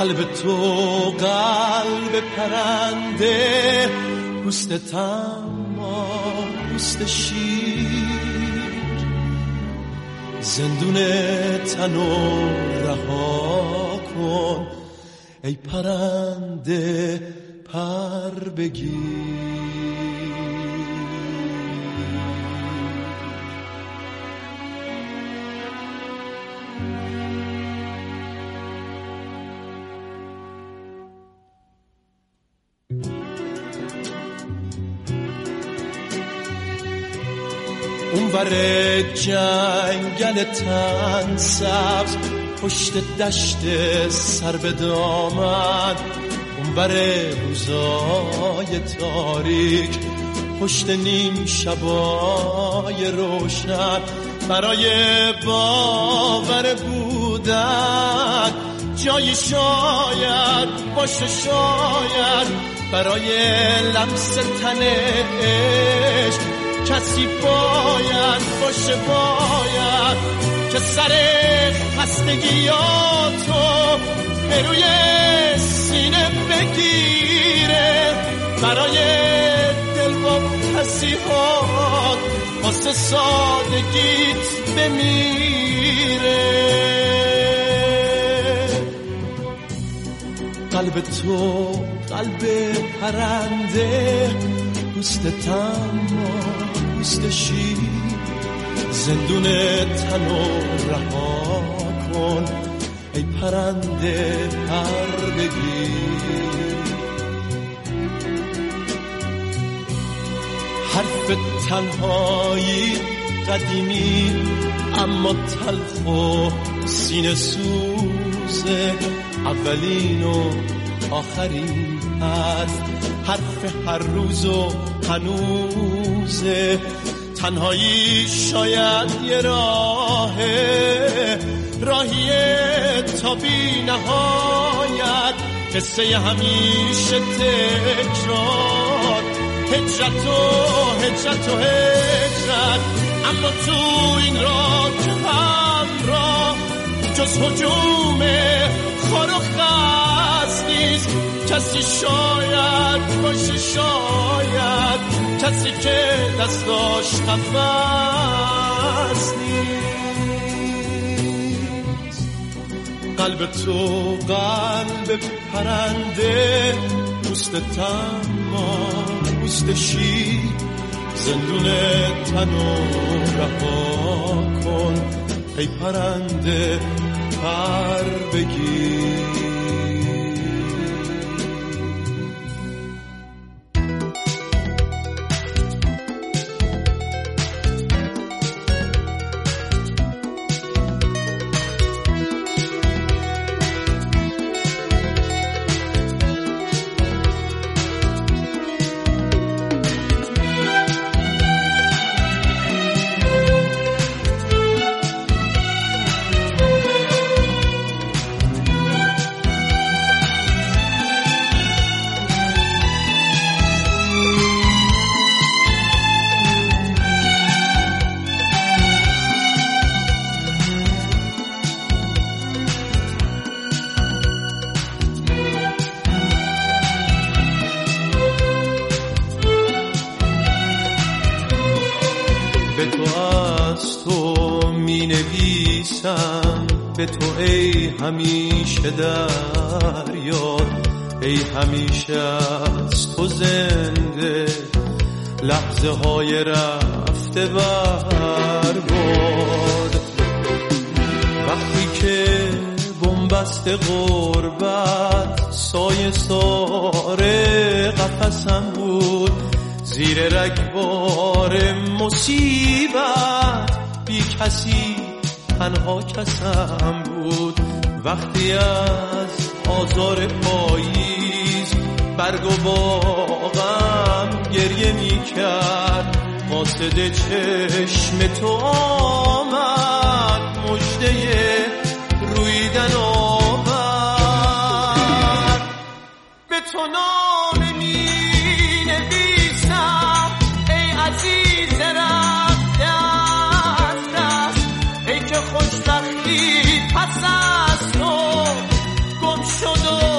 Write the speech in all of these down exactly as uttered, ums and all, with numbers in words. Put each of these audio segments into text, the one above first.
قلب تو قلب پرنده، پوست تما پوست شیر، زندون تنو رها کن ای پرنده پر بگیر. اونور جنگل تن سبز، پشت دشت سر به دامن، اونور روزای تاریک، پشت نیم شبای روشن، برای باور بودن جایی شاید باشه، شاید برای لمس تن عشق کسی باید باشه، باید که سر خستگیاتو به روی سینه بگیره، برای دل با پسیحات واسه سادگیت بمیره. قلب تو قلب پرنده، پوست تما پوست شیر، زندون تنو رها کن ای پرنده پر بگیر. حرف تنهایی قدیمی اما تلخ و سینه سوزه، اولین و آخرین حرف، حرف هر روز و هنوزه. تنهایی شاید یه راهه، راهیه تا بی نهایت، قصه همیشه تکرار، هجرت و هجرت و هجرت. اما تو این راه که همراه جز هجوم خار و خس نیست، کسی شاید باشه، شاید کسی که دستاش قفس نیست. قلب تو قلب پرنده، پوست تما پوست شیر، زندون تنو رها کن ای پرنده پر بگیر. به تو ای همیشه در یاد، ای همیشه از تو زنده، لحظه های رفته برباد. وقتی که بنبست غربت سایه ساره قفسم بود، زیر رگبار مصیبت بی کسی تنها کسم بود. وقتی از آزار پاییز برگ و باغم گریه می کرد، قاصد چشم تو آمد، مژده رویدن آورد. به تو نامه می نویسم ای عزیز رفته از دست، ای که خوشبختی پس از تو گم شد و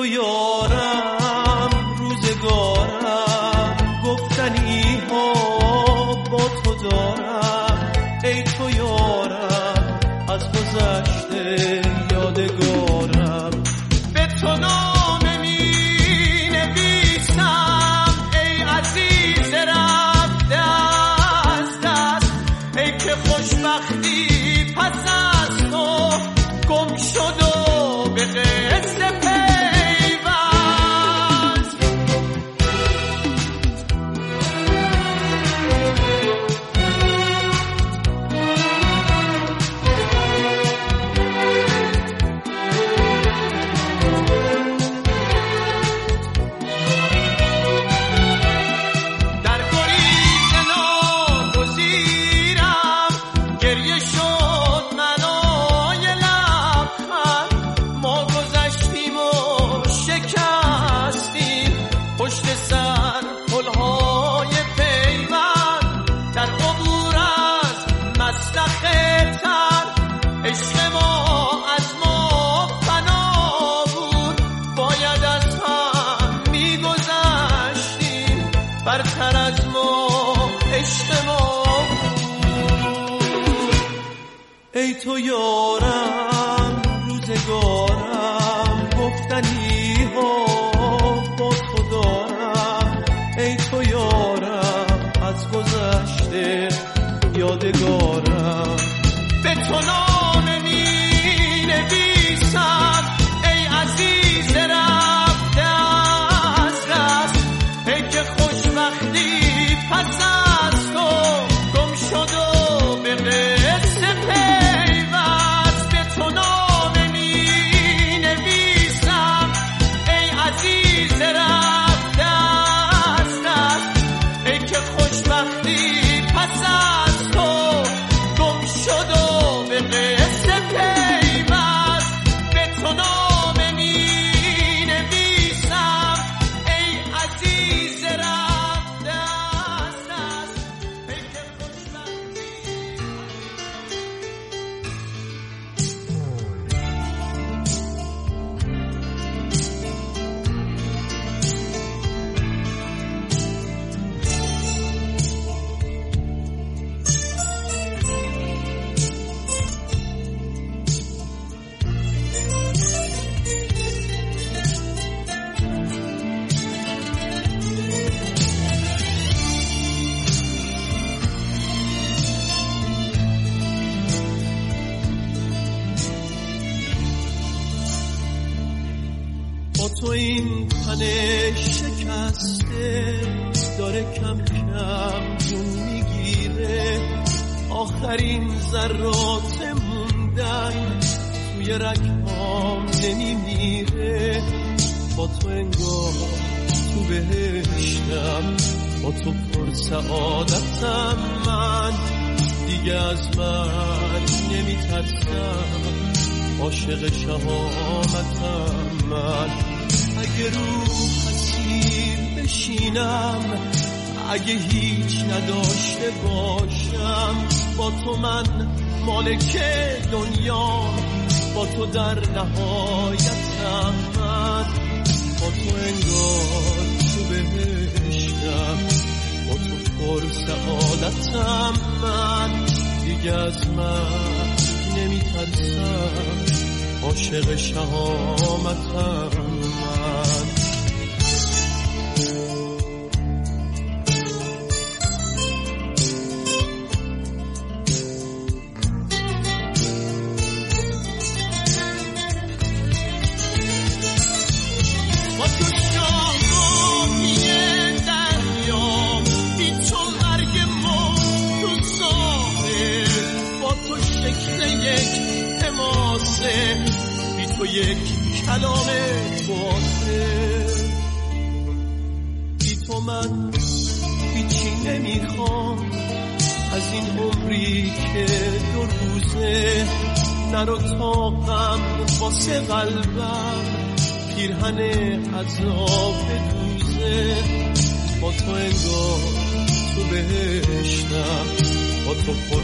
تو یارم روزگارم گفتنی ها با تو دارم ای تو یارم از گذشته یادگارم به تو نامه می نویسم ای عزیز رفته از دست ای که خوشبختی پس از تو گم شد و به قصه برتر از ما عشق ما بود ای تو یارم روزگارم گفتنی ها با تو دارم ای تو یارم از گذشته یادگارم به تو نامه می نویسم ای عزیز رفته از دست ای که خوشبختی پس از تو گم شد و به قصه پیوست به تو نامه می نویسم ای عزیز رفته از دست ای که خوشبختی پس از تو گم شد و به قصه پیوست به تو نامه می نویسم ای عزیز رفته از دست ای که خوشبختی با تو این تن شکسته داره کم کم جون میگیره آخرین ذرات موندن توی رگهام نمیمیره با تو انگار تو بهشتم با تو پر سعادتم من دیگه از من نمیترسم عاشق شهامتم من اگه رو حسیر بشینم اگه هیچ نداشته باشم با تو من مالک دنیا با تو در نهایتم من با تو انگار تو بهشتم با تو پر سعادتم من دیگه از من نمیترسم عاشق شهامتم من با تو شاهی دریام بی تو مرگ ما تو ساحل با تو شکل یک حماسه بی تو یک کلام باطل بی تو من هیچی نمیخوام از این عمری که دو روزه نرو طاقم واسه قلبم پیرهن عذاب دوزه با تو انگار تو بهشتم با تو پر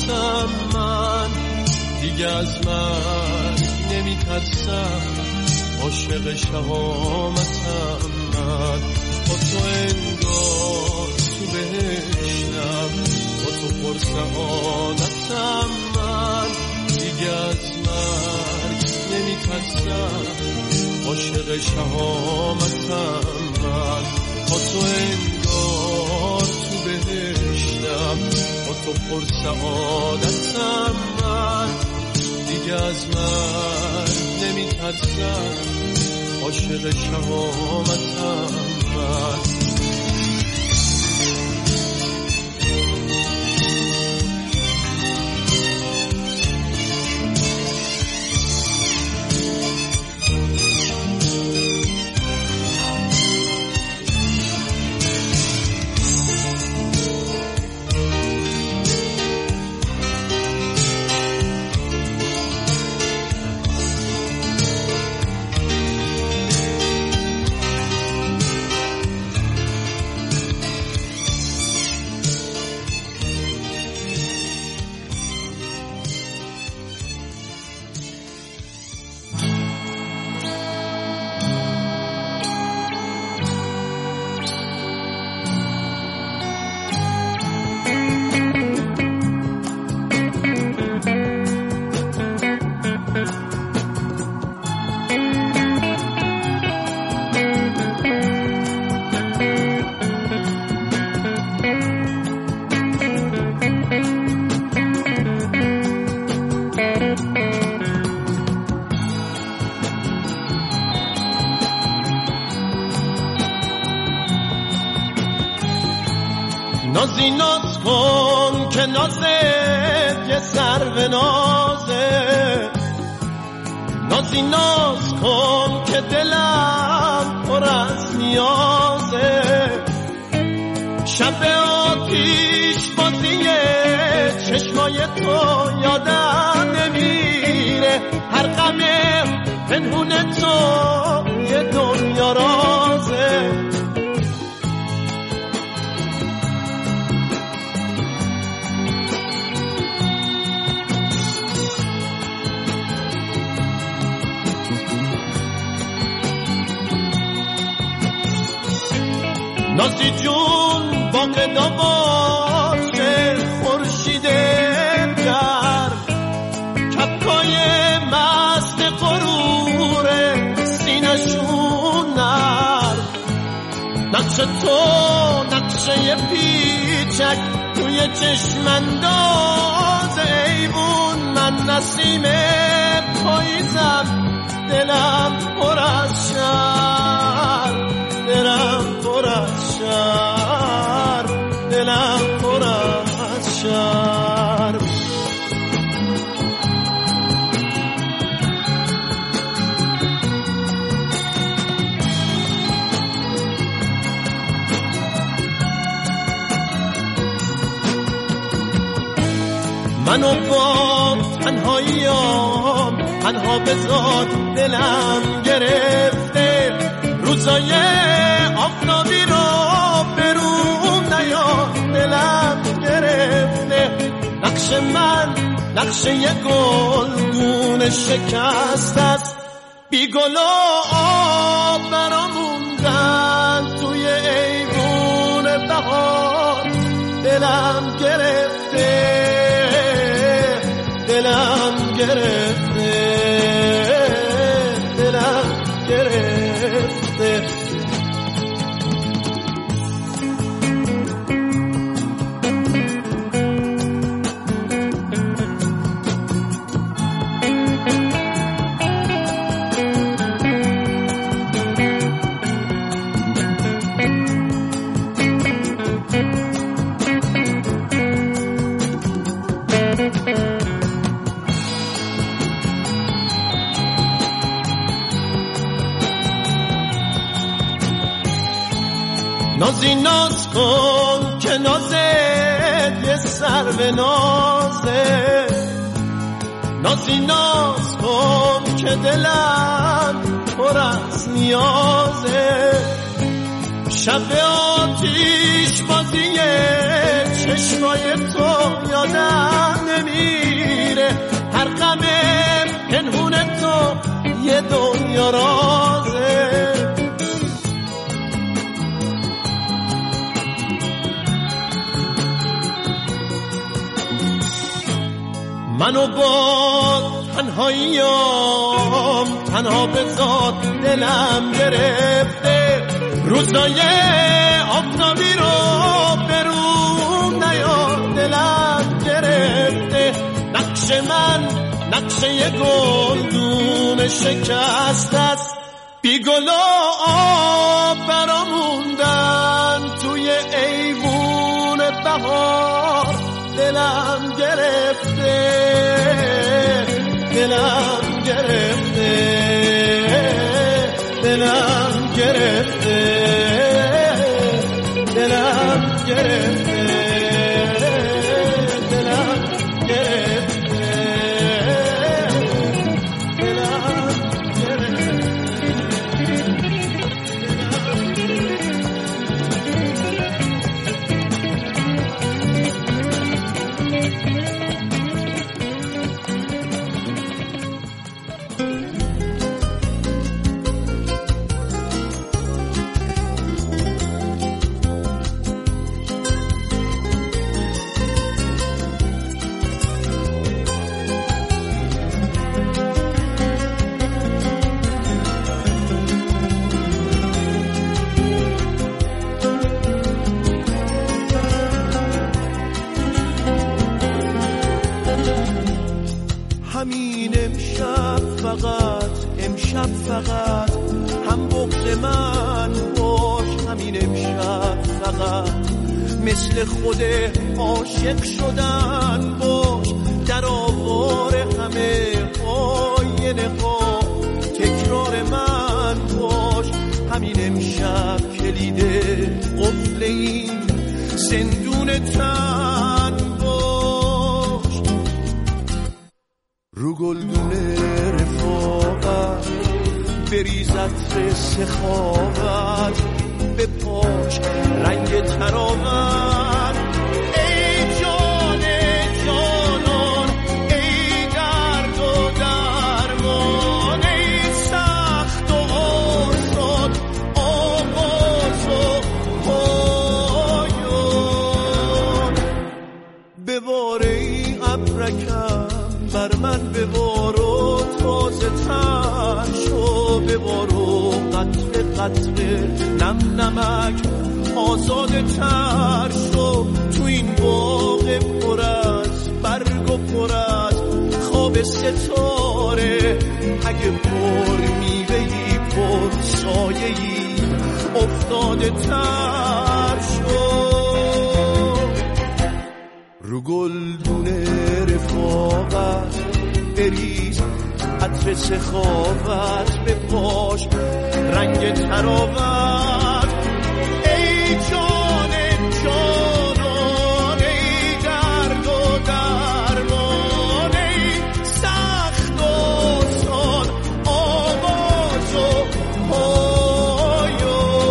سعادتم من دیگه از من نمیترسم عاشق شهامتم من، با تو انگار تو بهشتم، با تو پر سعادتم من، دیگه از مرگ نمیترسم، عاشق شهامتم من، با تو انگار تو بهشتم، با تو پر سعادتم من، دیگه از مرگ نمیترسم، عاشق شهامتم من. نازی ناز کن که نازت یه سر به نازه، نازی ناز کن که دلم پر از نیازه، شب آتیش بازیه چشمای تو یادم نمیره، هر غم پنهون تو یه دنیا رازه. نازی جون باقی باشه خورشید گرم، کپکای مست غرور سینشون نرم، نقش تو نقشه پیچک توی چشم انداز ایوون، من نسیم پاییزم دلم پر از شرم، دلم پر از شرم، دلم پر از شرم. منو با تنهاییام تنها بذار، دلم گرفته روزای آفتابی رو بروم نیا، دلم گرفته نقش من نقشه یه گلگون شکست است، بی گل و آب براموندن توی ایوون بهار، دلم گرفته دلم گرفته دلم گرفته. نازی ناز کن که نازت یه سر به نازه، نازی ناز کن که دلم پر از نیازه، شب آتیش بازیه چشمای تو یادم نمیره، هر غم پنهون تو همه دنیا رازه. منو با تنهاییام تنها به ذات دلم گرفته، روزای آفتابی رو به روم نیار دلم گرفته. نقش من نقشه یه گلدون شکست است، بی گل و آب براموندن توی ایوون بهار دلم گرفته، دلم گرفته، دلم گرفته، دلم گرفته، دلم گرفته، دلم همین امشب فقط امشب فقط هم بغض من باش، همین امشب فقط مثل خود عاشق شدن باش، در آوار همه آینه ها تکرار من باش، همین امشب کلید قفل این زندون تن باش. رو گلدون رفاقت بریز عطر سخاوت، به پاش رنگ تراوت. ای جان جانان، ای درد و درمان، ای سخت و آسان، آغاز و پایان. بباره ای ابرکم بر من، ببارو تازه تر شو، ببارو قطره قطره نم نمک آزاده تر شو. تو این باغ پر از برگ و پر از خواب ستاره، اگه پر میوهی پر سایه‌ای افتاده تر شو. رو گلدون رفاقت بریز عطر سخاوت، به پاش رنگ تراوت. ای جان جانان، ای درد و درمان، ای سخت و آسان، آغاز و پایان.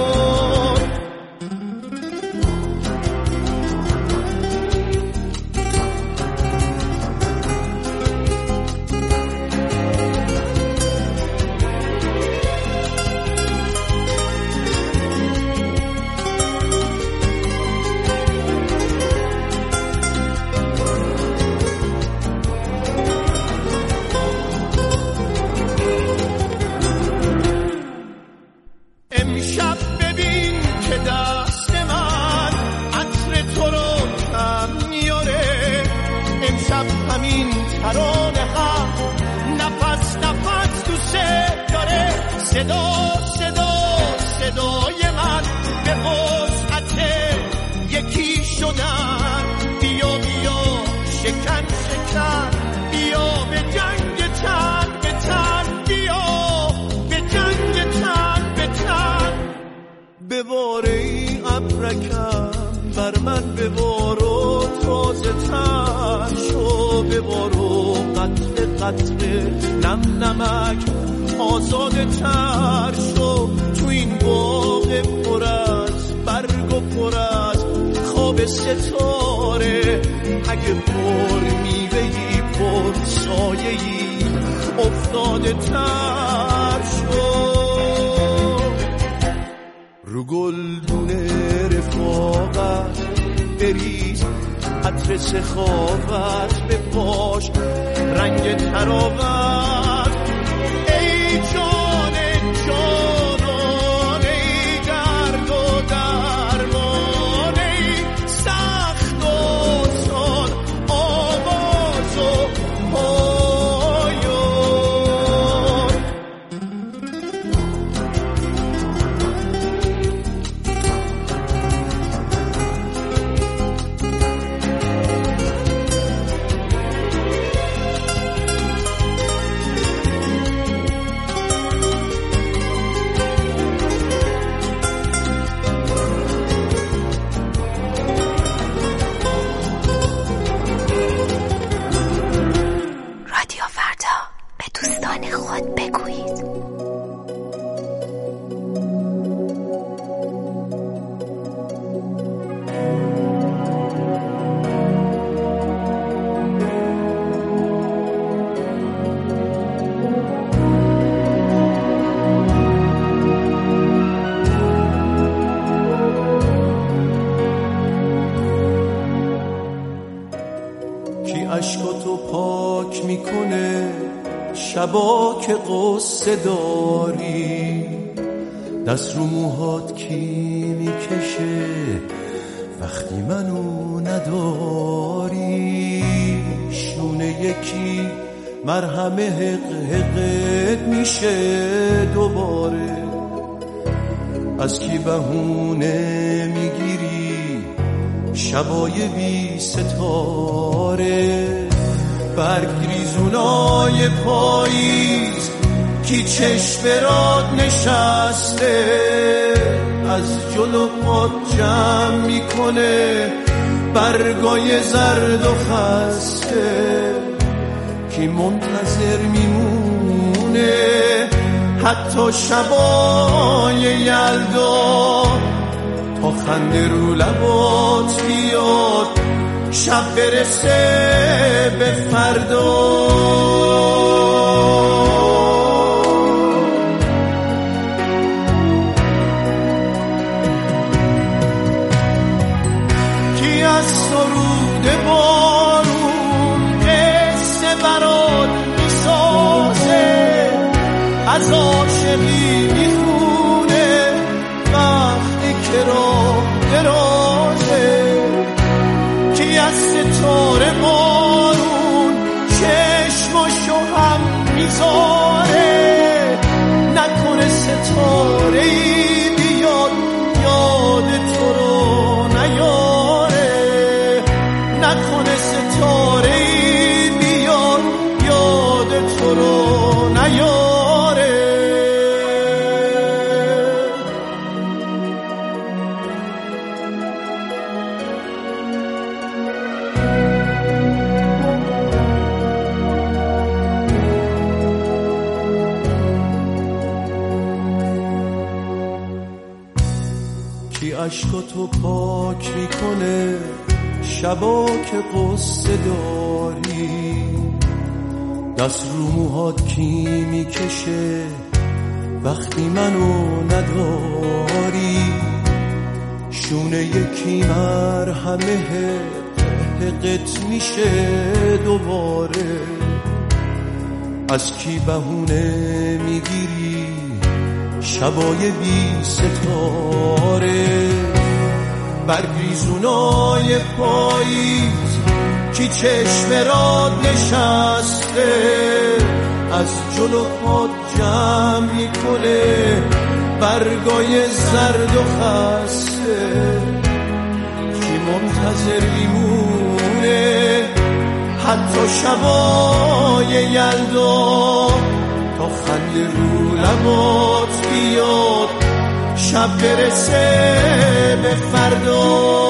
امشب ببین که دست من عطر تو رو کم میاره، امشب همین ترانه هم نفس نفس دوست داره. صدا صدا صدای من به وسعت یکی شدن، بیا بیا شکن شکن، بیا به جنگ تن به تن، بیا به جنگ تن به تن. بباره ای ابرکم بر من، ببارو تازه تر شو، ببارو قطره قطره نم نمک آزاده تر شو. تو این باغ پر از برگ و پر از خواب ستاره، اگه پر میوهی پر سایه‌ای افتاده تر شد. رو گلدونه رفاقت بریز عطر سخاوت به پاش رنگ تراوت. ای جان جانان ای درد و درمان ای سخت و سان آواز و پایان. خود بگویید. کی عشقاتو پاک میکنه شبا که قصه داری، دست رو موهات کی میکشه وقتی منو نداری، شونه یکی مرهم حق حقت میشه دوباره، از کی بهونه میگیری شبای بی ستاره، برگ ریزونای پاییز کی چشم برات نشسته، از جلو پات جمع میکنه برگای زرد و خسته، کی منتظر میمونه حتی شبای یلدا تا خنده رو لبات بیاد شب برسه به فردا. کی از سرود بارون قصه برات میسازه، از عاشقی میخونه وقتی که راه درازه، کی از ستاره بارون چشماشو هم میذاره، نکنه ستاره ای بیاد یاد تو رو نیاره، نکنه ستاره ای بیاد یاد تو رو نیاره. کی عشقاتو پاک میکنه شبا که قصه داری، دست رو موهات کی میکشه وقتی منو نداری، شونه یکی مرهمه حقت میشه دوباره، از کی بهونه میگیری شبای بی ستاره، برگریزونای پاییز کی چشم راد نشسته، از جلو پات جمع میکنه برگای زرد و خسته، کی منتظر میمونه حتی شبای یلدا تا خنده رو لبات بیاد شب برسه به فردا.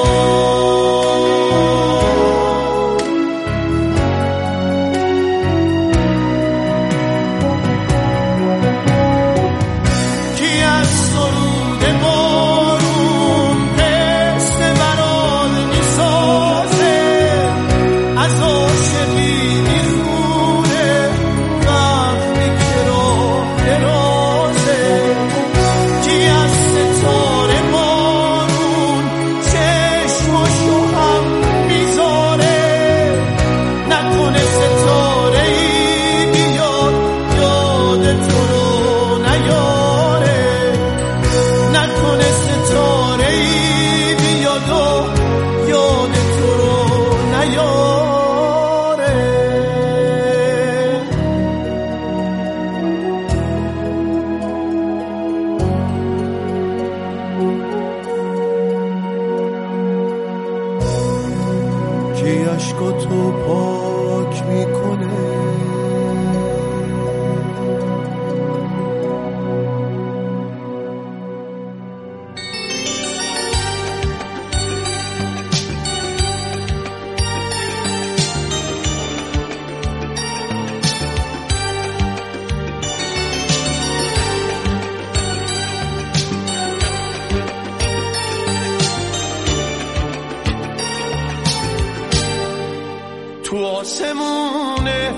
میمونه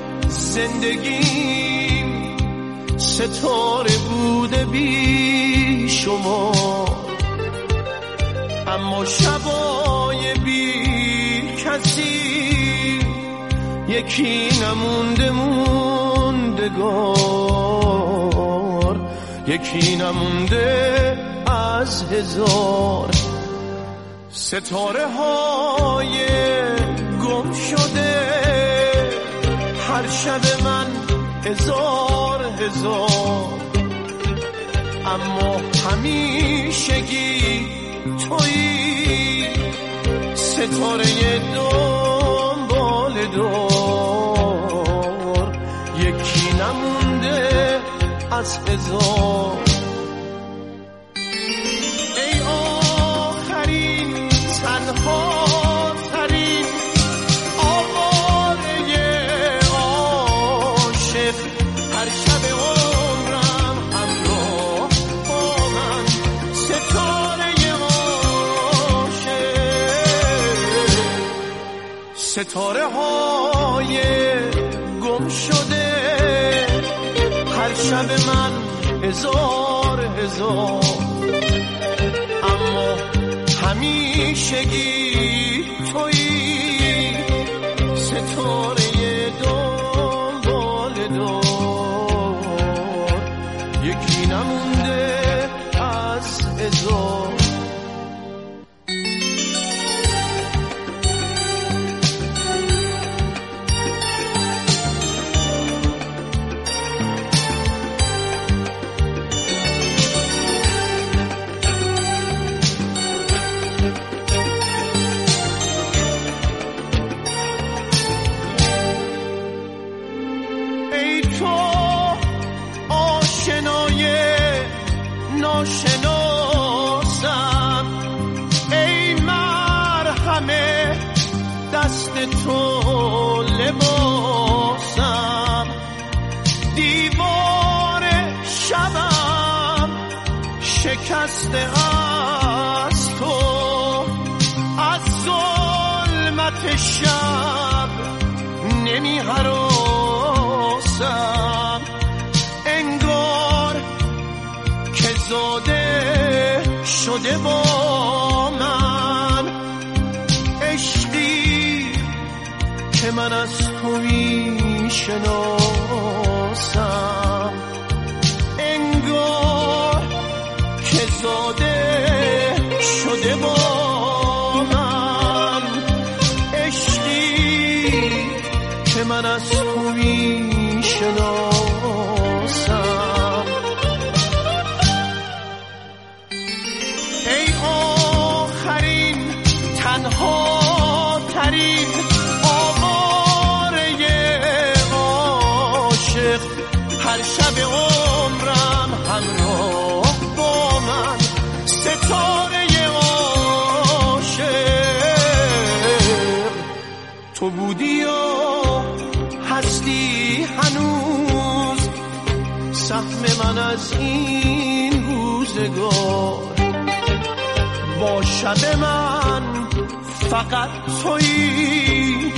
زندگیم ستاره بوده بی شمار، اما شبای بی کسی یکی نمونده موندگار، یکی نمونده از هزار. ستاره های گم شده هر شب من هزار هزار، اما همیشگی تویی ستاره دنبال دار، یکی نمونده از هزار. ای آخرین تنها ترین آواره عاشق، هر شب عمرم همراه با من ستاره عاشق. ستاره های گم شده هر شب من هزار هزار، اما همیشگی تویی ستاره دنبال دار، یکی نمونده از هزار. ناشناسم ای مرهمه دست تو لباسم، دیوار شبم شکسته از تو، از ظلمت شب نمی هراسم، انگار که زاده شده با من عشقی که من از تو می شناسم، انگار که زاده شده با من عشقی که من از تو می شناسم. ای آخرین تنها ترین آواره عاشق، هر شب عمرم همراه با من ستاره عاشق. تو بودی و هستی هنوز سهم من از این روزگار، با شب من فقط تویی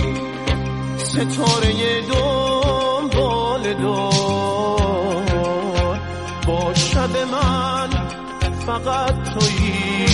ستاره دنبال دار، با شب من فقط تویی.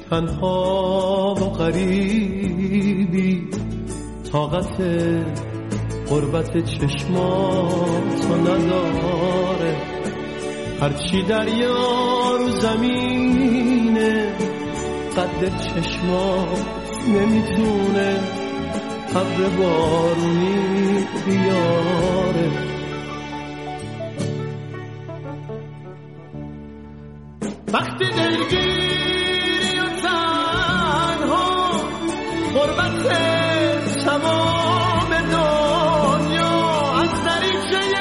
تنها و غریبی، طاقت غربت چشماتو نداره. هرچی دریا رو زمینه قد چشمات نمیتونه ابر بارونی بیاره. وقتی دلگیری و تنها غربت تمام دنیا از دریچه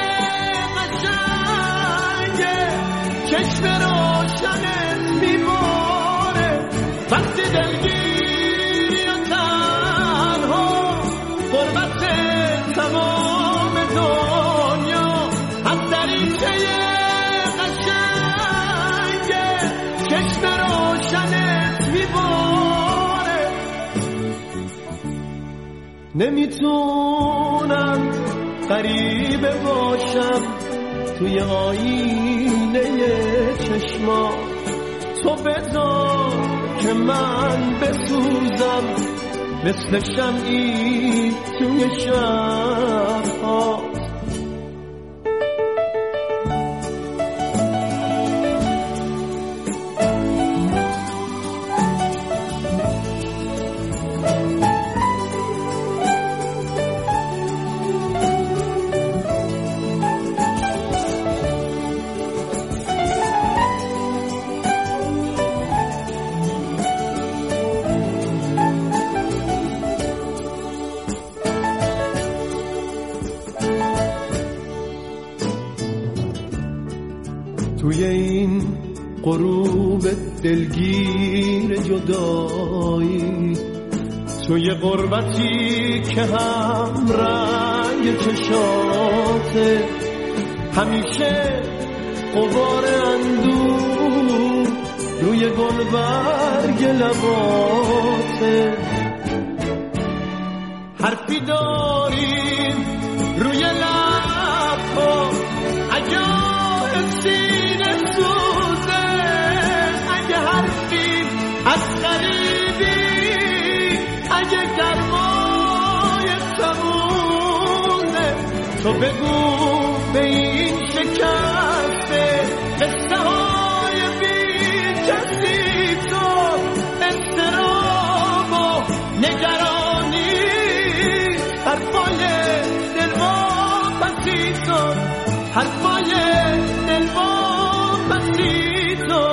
قشنگ چشم روشنت میباره. وقتی دلگیری و تنها غربت تمام دنیا از دریچه قشنگ چشم روشنت میباره. نمیتونم غریبه باشم توی آینه چشما، تو بذار که من بسوزم مثل شمعی توی شب‌ها. توی این غروب دلگیر جدایی، توی غربتی که هم رنگ چشاته، همیشه غبار اندوه روی گلبرگ لباته. حرفی داریم روی لبها اگه سینه سوزه، اگه حرفی از غریبی، اگه گرمای تمومه، تو بگو به این شکسته قصه های بی کسی، تو اضطراب و نگرانی، حرفای دلواپسی تو، حرفای دلواپسی تو.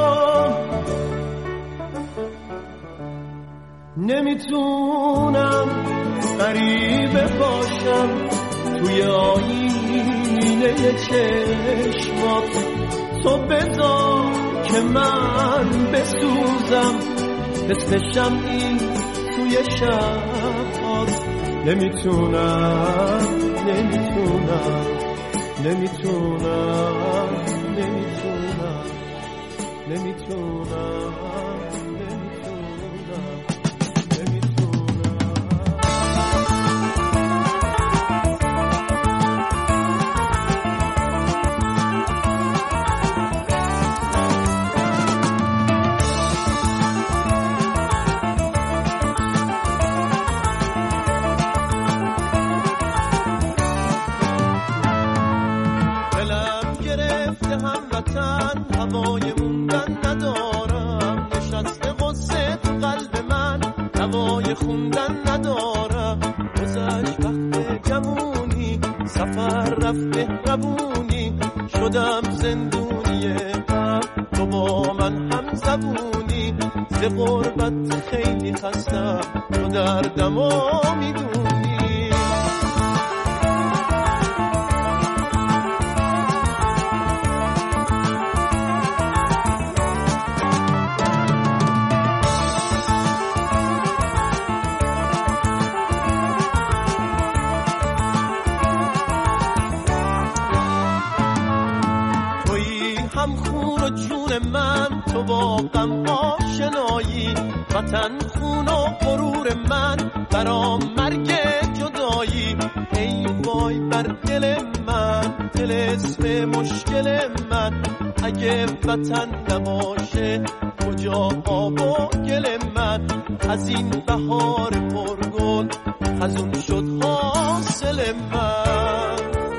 نمیتونم غریبه باشم توی آینه چشمات، تو بذار که من بسوزم مثل شمعی توی شبات. نمیتونم نمیتونم نمیتونم نمیتونم نمیتونم هوای موندن ندارم، نشسته غصه تو قلب من، هوای خوندن ندارم. گذشت وقت جوونی، سفر رفت مهربونی، شدم زندونی غم، تو با من هم زبونی. ز غربت خیلی خستم، تو دردمو میدونی. هم خون و جون من، تو با غم آشنایی، وطن خون و غرور من، برام مرگ جدایی. ای وای بر دل من، دل طلسم مشکل من. اگه وطن نباشه کجا آب و گل من؟ از این بهار پرگل خزون شد حاصل من.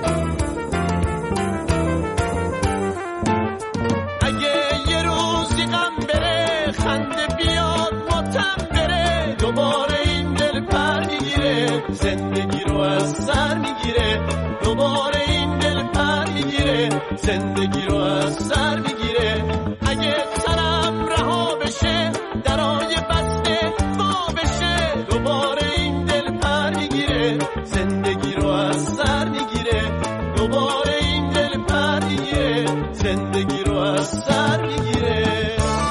اگه یه روزی غم بره خنده بیاد ماتم بره، دوباره این دل پر میگیره زندگی رو از سر میگیره. دوباره این دل پر میگیره زندگی رو از سر میگیره. اگه سرم رها بشه درای بسته وا بشه، دوباره این دل پر میگیره زندگی رو از سر میگیره. دوباره این دل پر میگیره زندگی رو از سر میگیره.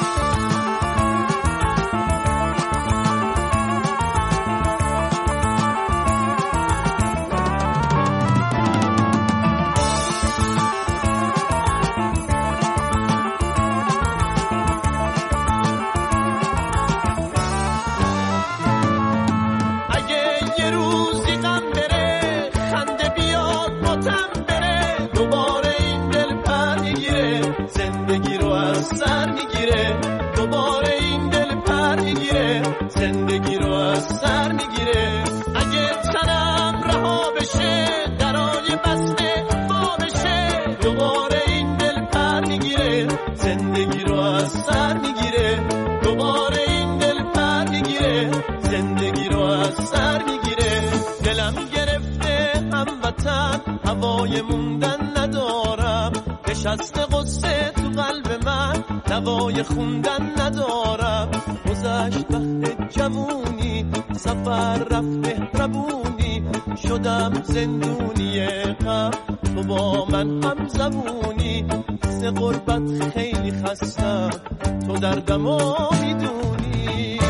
هوای موندن ندارم، نشسته قصه تو قلب من، نوای خوندن ندارم. گذشت وقت جوونی، سفر رفت مهربونی، شدم زندونی غم، تو با من هم زبونی. ز غربت خیلی خستم، تو دردمو میدونی.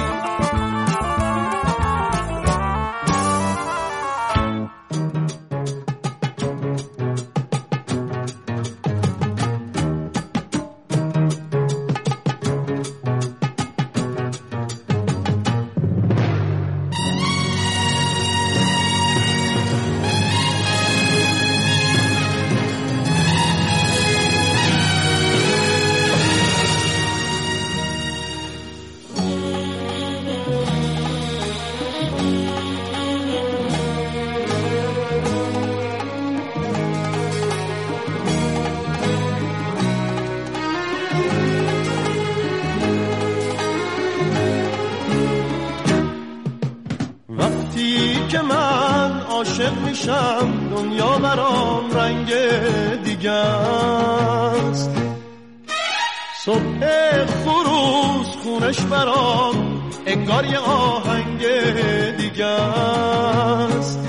عاشق میشم دنیا برام رنگ دیگه است. صبح خروس خونش برام انگار یه آهنگ دیگه است.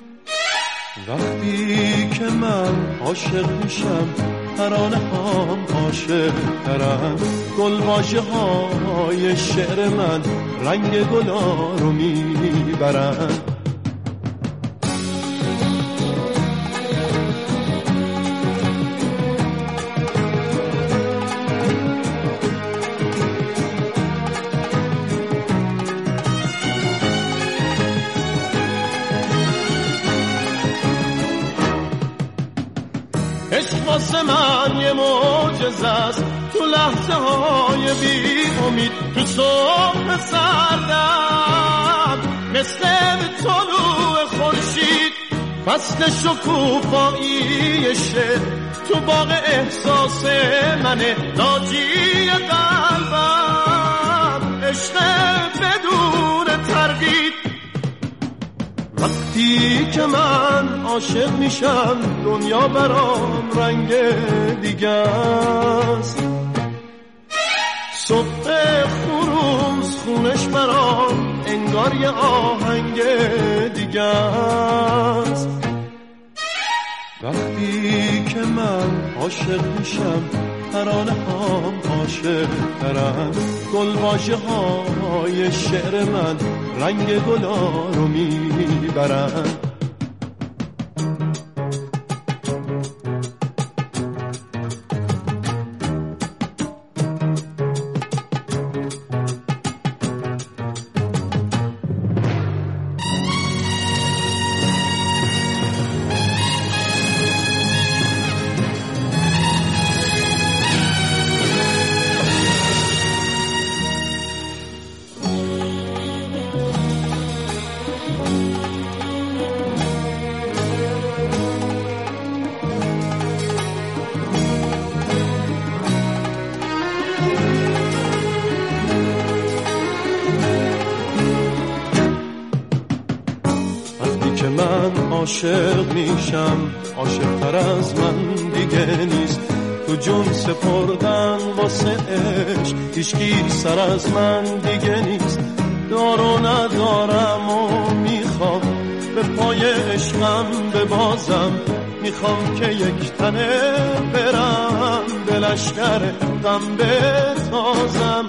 وقتی که من عاشق میشم ترانه هم عاشق ترم، گل واژه های شعر من رنگ گلا رو میبرن. عشق واسه من یه معجزه است، تو لحظه های بی امید، تو صبح سردم مثل طلوع خورشید، فصل شکوفایی شعر تو باغ احساس منه، ناجی قلبم عشق بدون تردید. وقتی که من عاشق میشم دنیا برام رنگ دیگه است. صبح خروس خونش برام انگار یه آهنگ دیگه است. وقتی که من عاشق میشم ترانه هم عاشق ترم، گل واژه های شعر من رنگ گلا رو میبرن. عاشق میشم، عاشق‌تر از من دیگه نیست. تو جون سپردن واسه عشق، هیچکی سر از من دیگه نیست. دار و ندارم و میخوام به پای عشقم ببازم، میخوام که یک تنه برم به لشکر غم بتازم.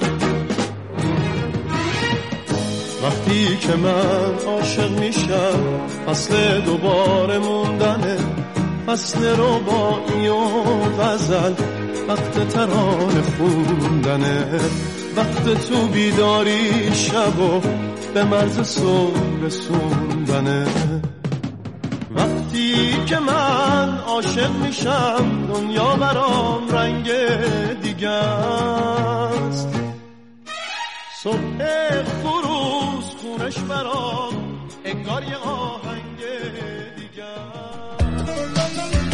وقتی که من عاشق میشم، فصل دوباره موندنه، فصل رباعی و غزل، وقت ترانه خوندنه، وقت تو بیداری شب و به مرز صبح رسوندنه. وقتی که من عاشق میشم، دنیا برام رنگ دیگه است. صبح خروس خونش برام انگار یه آهنگ دیگه است.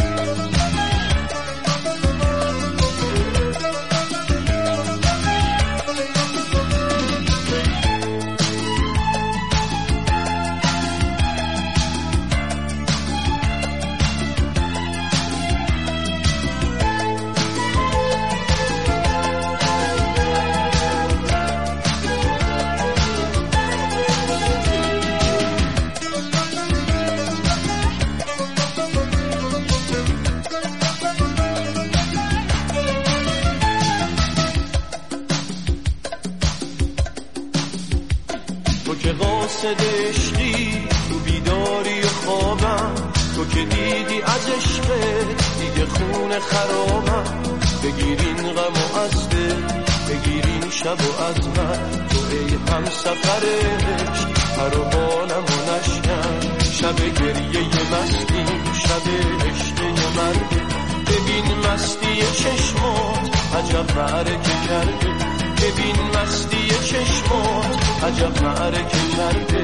قاصد عشقی تو بیداری و خوابم، تو که دیدی از عشقت دیگه خون خرابم. بگیرین غم و از دل، بگیرین شب و از من، تو ای هم سفر عشق هر و حالم و نشکن. شب گریه مستیم، شب عشق مرده، ببین مستی چشمات عجب معرکه کرده. ببین مستی چشمات عجب معرکه کرده.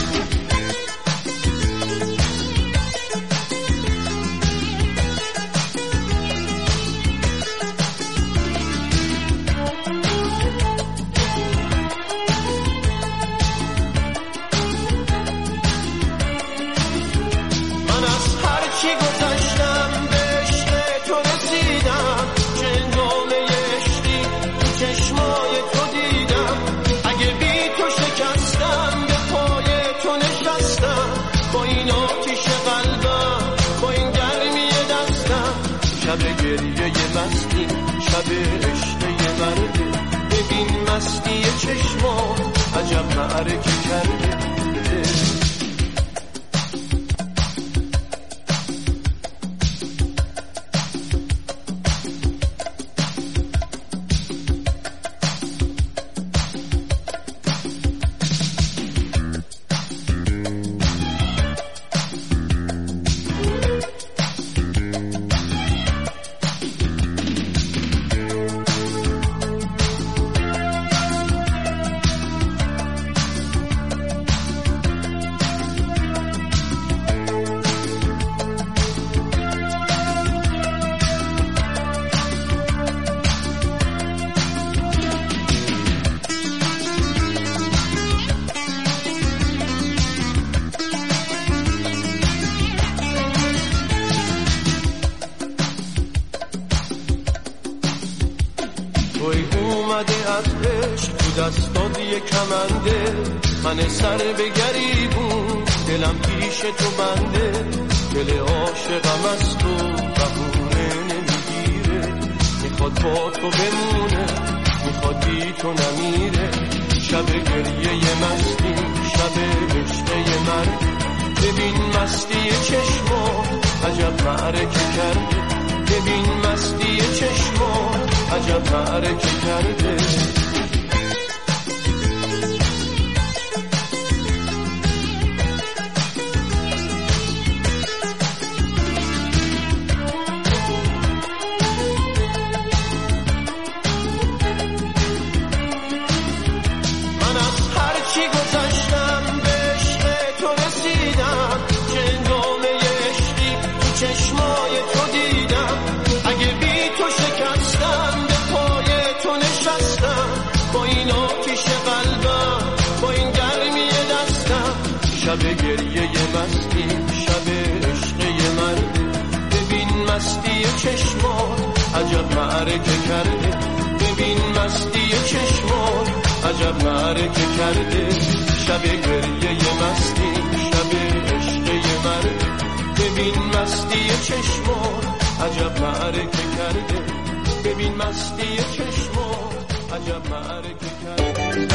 من از هر چی گذشتم به عشق تو رسیدم، چندامه عشقی تو چشمای تو دیدم. اگه بی تو شکستم به پای تو نشستم، با این آتیش قلبم، با این گرمی دستم. شب گریه مستی، شب عشق مرده، ببین مستی چشمات عجب معرکه کرده. اومده از عشق تو دستات یه کمنده، من سر به گریبون دلم پیش تو بنده. دل عاشقم از تو بهونه نمیگیره، میخواد با تو بمونه، میخواد بی تو نمیره. شب گریه مستی، شب عشق مرد، ببین مستی چشمات عجب معرکه کرده. ببین مستی چشمات عجب معرکه کرده. من از هر چی گذشتم به عشق تو رسیدم، چندامه عشقی تو چشمای تو دیدم. اگه بی تو شکستم به پای تو نشستم، با این آتیش قلبم، با این گرمی دستم. شب گریه مستی، شب عجب معرکه کرده ببین مستی چشمات عجب معرکه کرده شب گریه مستی شب عشق مرد ببین مستی چشمات عجب معرکه کرده ببین مستی چشمات عجب معرکه کرده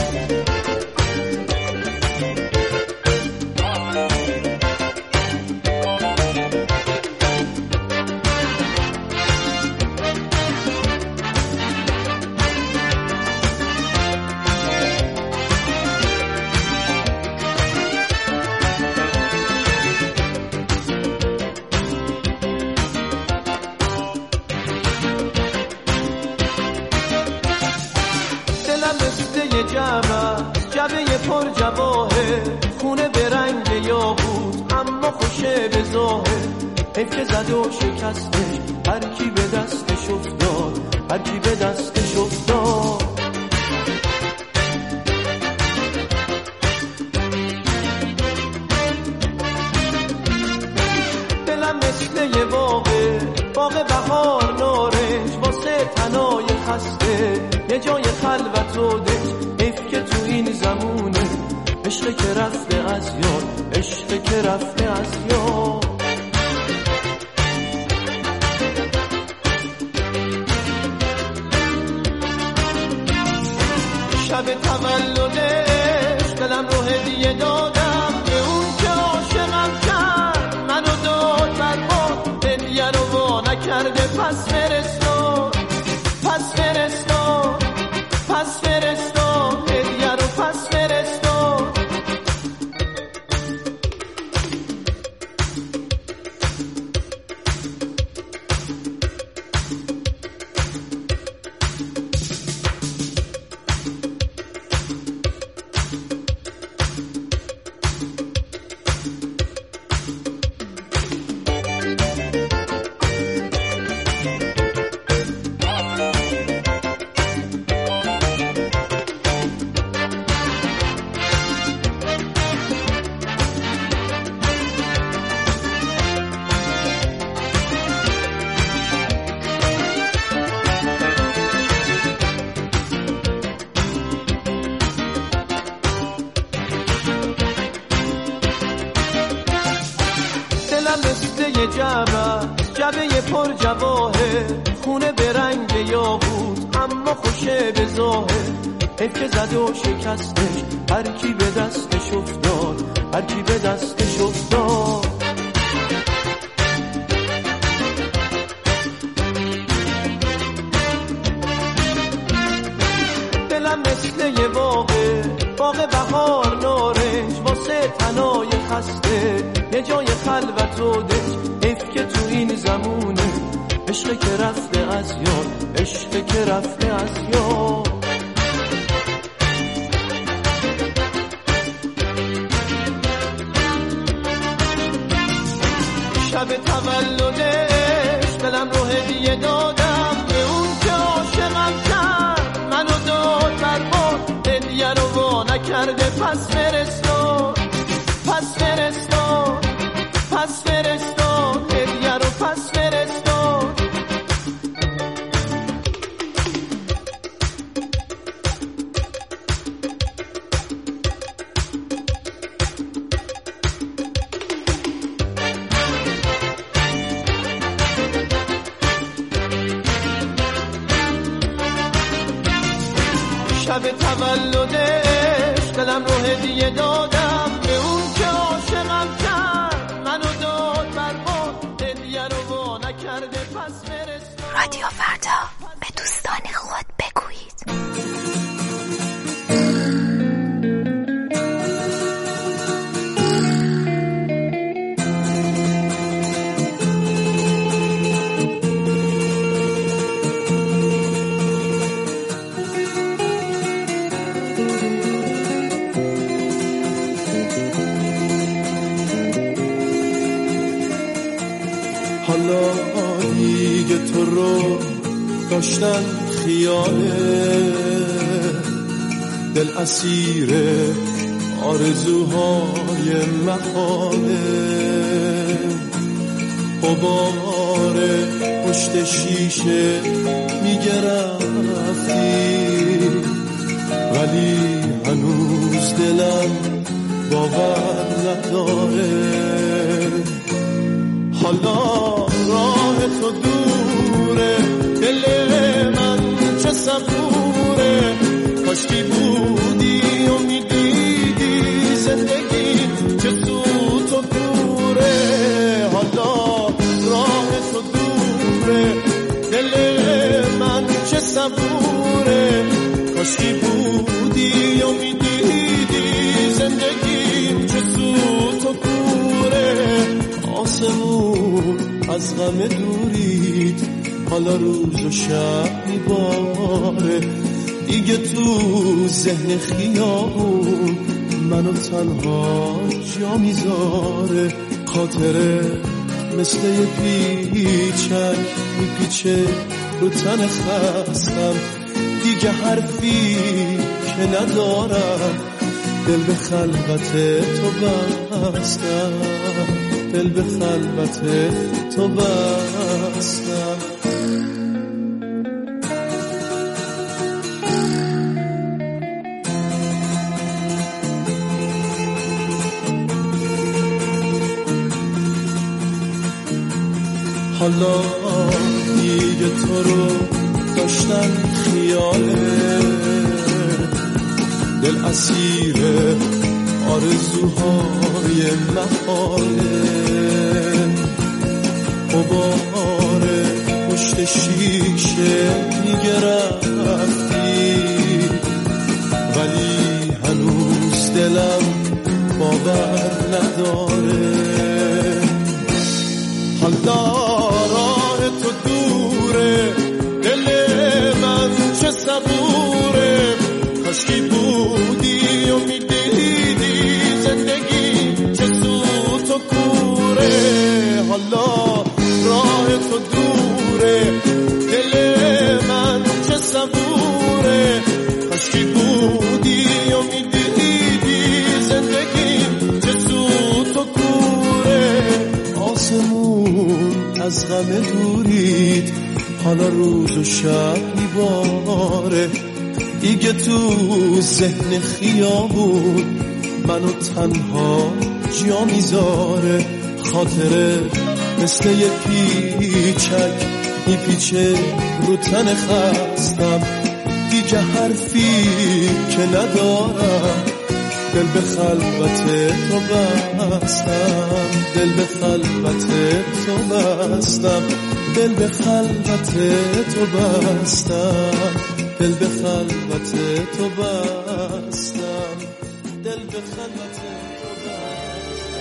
جبه پر جواهر خونه به رنگ یاقوت اما خوشه به ظاهر حیف که زد و شکستش هر کی به دستش افتاد هر کی به دستش افتاد دلم مثل یه باغه باغ بهار نارنج واسه تنای خسته یه جای خلوت و دنج که تو این زمونه عشق که رفته از یاد عشق که رفته از یاد شب تولدش دلم رو هدیه دادم به اون که عاشقم کرد منو داد برباد هدیه رو وا نکرده پس فرستاد پس فرستاد پس فرستاد پس فرستاد جبه پر جواهر خونه به رنگ یاقوت اما خوشه به ظاهر حیف که زد و شکستش هر کی به دستش افتاد هر کی به دستش افتاد دلم مثل یه باغه باغ بهار نارنج واسه تنای خسته یه جای خلوت و دنج حیف که تو این زمونه عشق که رفته از یاد عشق که رفته از یاد شب تولدش دلم رو هدیه دادم به اون که عاشقم کرد منو داد برباد هدیه رو وا نکرده پس فرستاد پس فرستاد پس فرستاد هدیه رو پس فرستاد شب تولدش دلم رو هدیه دادم به اون که عاشقم کرد منو داد برباد هدیه رو وا نکرده پس فرستاد رادیو فردا به دوستان خود بگویید. حالا دیگه تو رو داشتن خیاله دل اسیر آرزوهای محاله غبار پشت شیشه میگرفتی، ولی هنوز دلم باور نداره. حالا راه تو دوره، دل من چه صبوره. کاشکی بودی و میدیدی زندگی چه سوت و کوره. حالا راه تو دوره، دل من چه صبوره. کاشکی بودی و میدیدی زندگی چه سوت و کوره. آسمون از غم دورید، حالا روز و شب میباره. دیگه تو ذهن خیابون منو تنها جا میذاره. خاطره مثل یه پیچک میپیچه رو تن خستم. دیگه حرفی که ندارم، دل به خلوت تو بستم، دل به خلوت تو بستم. حالا دیگه تو رو داشتن خیاله، دل اسیر آرزوهای محاله. غبار پشت شیشه میگرفتی، ولی هنوز دلم باور نداره. حالا راه تو دوره، دل من چه صبوره. کاشکی بودی و میدیدی زندگی چه سوت و کوره. حالا راه تو دوره، دل من چه صبوره. کاشکی بودی و میدیدی زندگی چه سوت و کوره. آسمون از غم دورید، حالا روز و شب میباره. دیگه تو ذهن خیابون منو تنها جا میذاره. خاطره مثل یه پیچک میپیچه رو تن خستم. دیگه حرفی که ندارم، دل به خلوت تو بستم، دل به خلوت تو بستم، دل به خلوت تو بستم، دل به خلوت تو بستم، دل به خلوت تو بستم.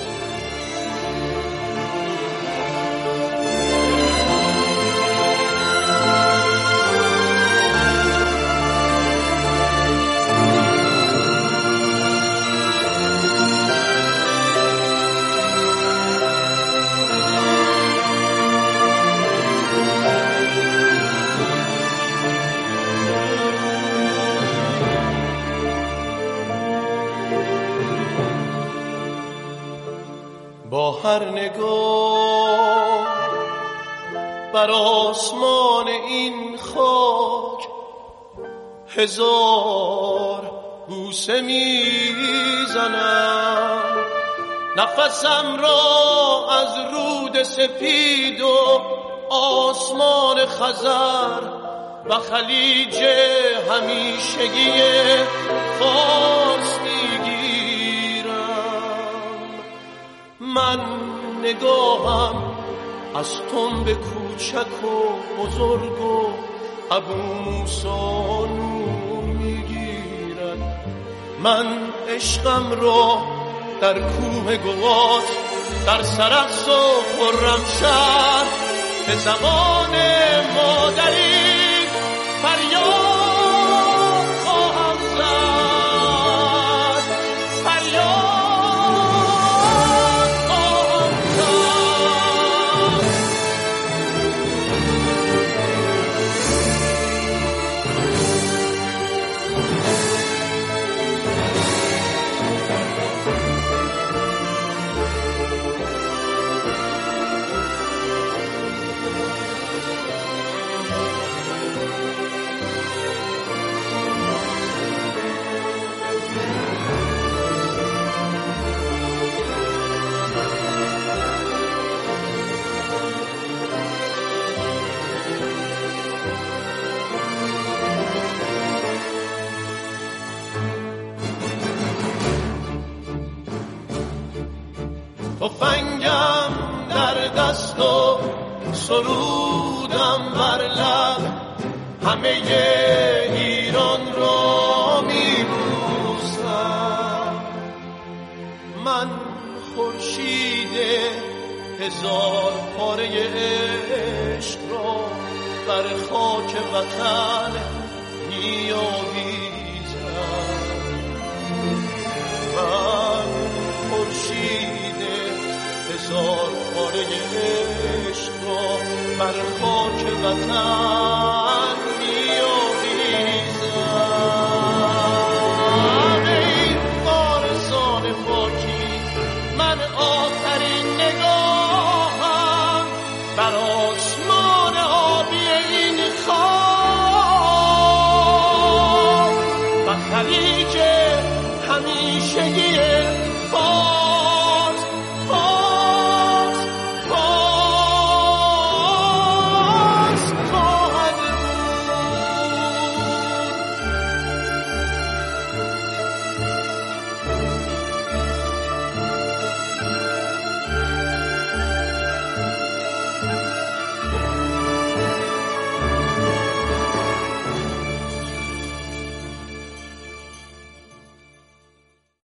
با هر نگاه بر آسمان این خاک هزار بوسه میزنم. نفسم را از رود سپید و آسمان خزر و خلیج همیشگی فارس من. نگاهم از تنب کوچک و بزرگ و ابو موسی نور میگیرد. من عشقم را در کوه گوات، در سرخس و خرمشهر به زبان مادری فریاد خواهم زد، فریاد. تفنگم در دست و سرودم بر لب، همه ایران را میبوسم. من خورشید هزار پاره عشق را بر خاک وطن می‌آویزم. من خورشید هزار پاره عشق را بر خاک وطن